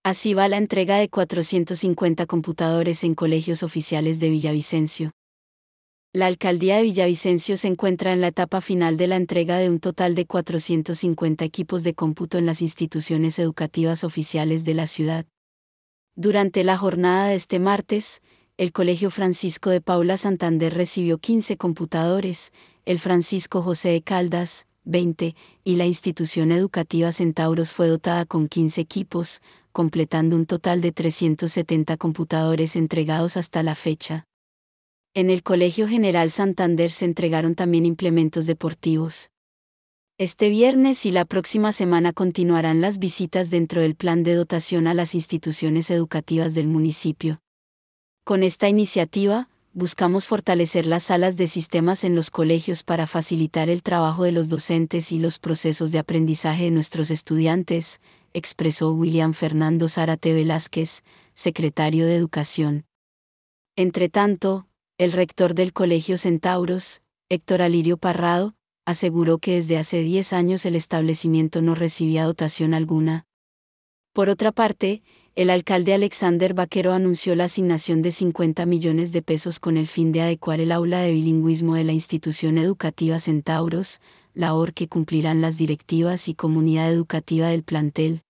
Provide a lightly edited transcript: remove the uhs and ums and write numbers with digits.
Así va la entrega de 450 computadores en colegios oficiales de Villavicencio. La alcaldía de Villavicencio se encuentra en la etapa final de la entrega de un total de 450 equipos de cómputo en las instituciones educativas oficiales de la ciudad. Durante la jornada de este martes, el Colegio Francisco de Paula Santander recibió 15 computadores, el Francisco José de Caldas, 20, y la institución educativa Centauros fue dotada con 15 equipos, completando un total de 370 computadores entregados hasta la fecha. En el Colegio General Santander se entregaron también implementos deportivos. Este viernes y la próxima semana continuarán las visitas dentro del plan de dotación a las instituciones educativas del municipio. Con esta iniciativa, buscamos fortalecer las salas de sistemas en los colegios para facilitar el trabajo de los docentes y los procesos de aprendizaje de nuestros estudiantes, expresó William Fernando Zárate Velázquez, secretario de Educación. Entretanto, el rector del Colegio Centauros, Héctor Alirio Parrado, aseguró que desde hace 10 años el establecimiento no recibía dotación alguna. Por otra parte, el alcalde Alexander Vaquero anunció la asignación de 50 millones de pesos con el fin de adecuar el aula de bilingüismo de la institución educativa Centauros, labor que cumplirán las directivas y comunidad educativa del plantel,